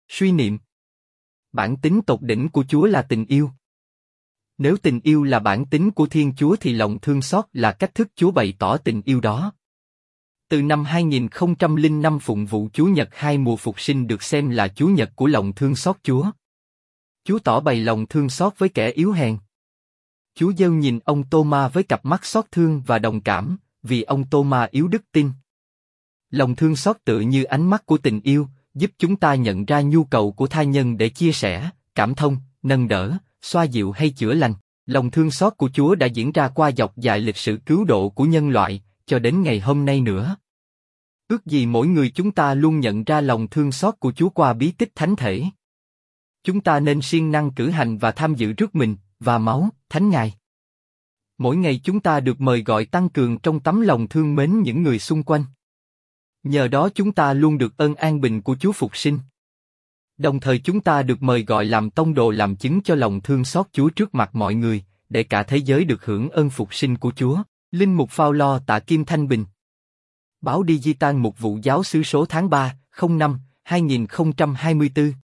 Suy niệm. Bản tính tột đỉnh của Chúa là tình yêu. Nếu tình yêu là bản tính của Thiên Chúa thì lòng thương xót là cách thức Chúa bày tỏ tình yêu đó. Từ năm 2005 phụng vụ Chúa Nhật 2 mùa phục sinh được xem là Chúa Nhật của lòng thương xót Chúa. Chúa tỏ bày lòng thương xót với kẻ yếu hèn. Chúa gieo nhìn ông Tô-ma với cặp mắt xót thương và đồng cảm, vì ông Tô-ma yếu đức tin. Lòng thương xót tựa như ánh mắt của tình yêu, giúp chúng ta nhận ra nhu cầu của tha nhân để chia sẻ, cảm thông, nâng đỡ, xoa dịu hay chữa lành. Lòng thương xót của Chúa đã diễn ra qua dọc dài lịch sử cứu độ của nhân loại, cho đến ngày hôm nay nữa. Ước gì mỗi người chúng ta luôn nhận ra lòng thương xót của Chúa qua bí tích thánh thể. Chúng ta nên siêng năng cử hành và tham dự rước mình và máu thánh ngài. Mỗi ngày chúng ta được mời gọi tăng cường trong tấm lòng thương mến những người xung quanh. Nhờ đó chúng ta luôn được ơn an bình của Chúa phục sinh. Đồng thời chúng ta được mời gọi làm tông đồ làm chứng cho lòng thương xót Chúa trước mặt mọi người, để cả thế giới được hưởng ơn phục sinh của Chúa. Linh mục Phao-lo Tạ Kim Thanh Bình. Báo Digital Mục vụ Giáo xứ số tháng 3, 05, 2024